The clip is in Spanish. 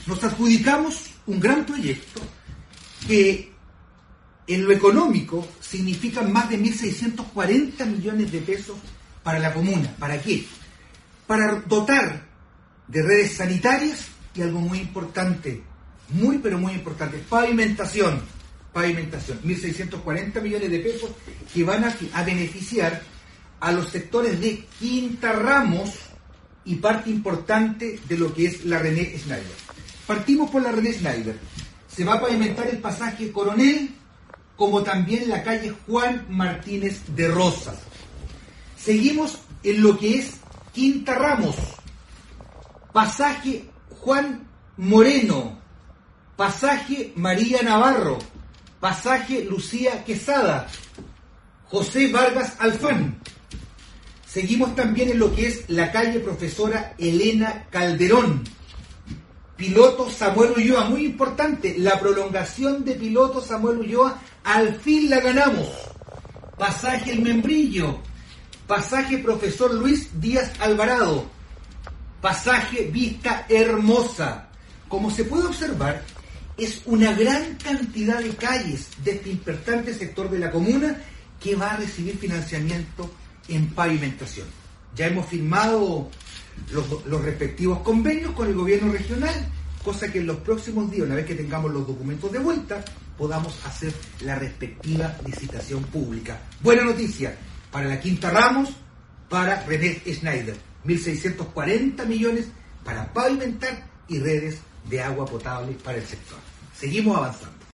nos adjudicamos un gran proyecto que en lo económico significa más de 1.640 millones de pesos para la comuna. ¿Para qué? Para dotar de redes sanitarias y algo muy importante, muy pero muy importante, pavimentación. 1.640 millones de pesos que van a beneficiar a los sectores de Quinta Ramos y parte importante de lo que es la René Schneider. Partimos por la René Schneider. Se va a pavimentar el pasaje Coronel, como también la calle Juan Martínez de Rosas. Seguimos en lo que es Quinta Ramos, pasaje Juan Moreno, pasaje María Navarro, pasaje Lucía Quesada, José Vargas Alfán. Seguimos también en lo que es la calle Profesora Elena Calderón, piloto Samuel Ulloa, muy importante, la prolongación de piloto Samuel Ulloa, al fin la ganamos. Pasaje El Membrillo, pasaje Profesor Luis Díaz Alvarado, pasaje Vista Hermosa. Como se puede observar, es una gran cantidad de calles de este importante sector de la comuna que va a recibir financiamiento en pavimentación. Ya hemos firmado los respectivos convenios con el gobierno regional, cosa que en los próximos días, una vez que tengamos los documentos de vuelta, podamos hacer la respectiva licitación pública. Buena noticia para la Quinta Ramos, para René Schneider, 1.640 millones para pavimentar y redes de agua potable para el sector. Seguimos avanzando.